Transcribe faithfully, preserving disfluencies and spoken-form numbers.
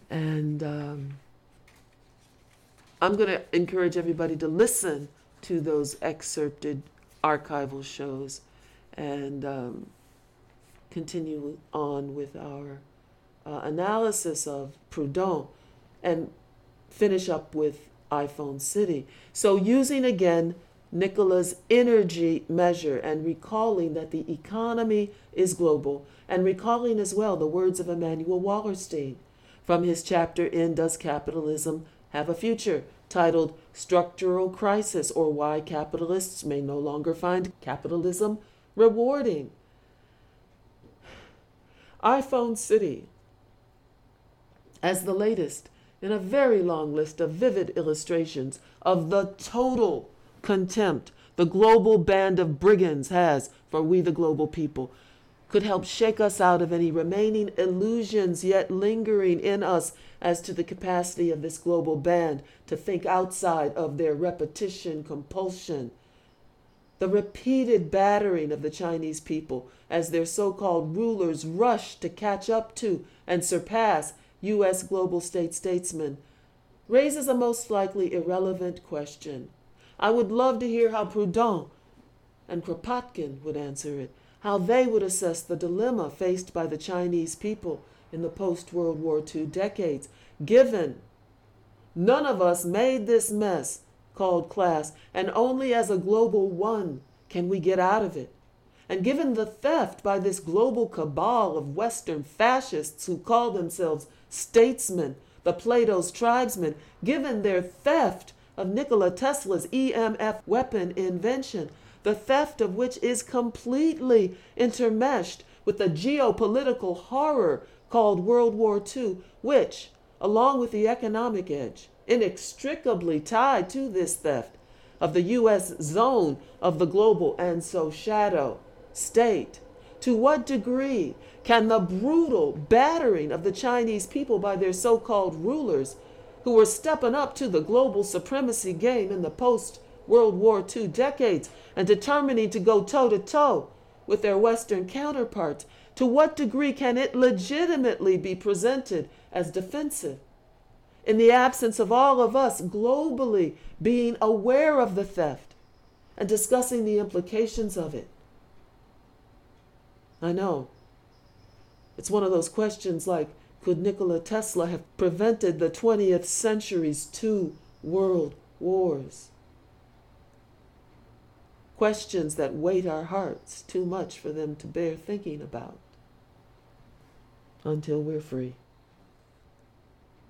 And um, I'm going to encourage everybody to listen to those excerpted archival shows and um, continue on with our uh, analysis of Proudhon and finish up with iPhone City. So using again Nicola's energy measure and recalling that the economy is global, and recalling as well the words of Emanuel Wallerstein from his chapter in Does Capitalism Have a Future?, titled Structural Crisis, or Why Capitalists May No Longer Find Capitalism Rewarding. iPhone City, as the latest in a very long list of vivid illustrations of the total contempt the global band of brigands has for we the global people, could help shake us out of any remaining illusions yet lingering in us as to the capacity of this global band to think outside of their repetition compulsion. The repeated battering of the Chinese people as their so-called rulers rush to catch up to and surpass U S global state statesmen raises a most likely irrelevant question. I would love to hear how Proudhon and Kropotkin would answer it, how they would assess the dilemma faced by the Chinese people in the post-World War Two decades, given none of us made this mess called class, and only as a global one can we get out of it. And given the theft by this global cabal of Western fascists who call themselves statesmen, the Plato's tribesmen, given their theft of Nikola Tesla's E M F weapon invention, the theft of which is completely intermeshed with the geopolitical horror called World War Two, which, along with the economic edge, inextricably tied to this theft of the U S zone of the global and so shadow state. To what degree can the brutal battering of the Chinese people by their so-called rulers, who were stepping up to the global supremacy game in the post-World War Two decades and determining to go toe-to-toe with their Western counterparts, to what degree can it legitimately be presented as defensive in the absence of all of us globally being aware of the theft and discussing the implications of it? I know. It's one of those questions like, could Nikola Tesla have prevented the twentieth century's two world wars? Questions that weight our hearts too much for them to bear thinking about until we're free.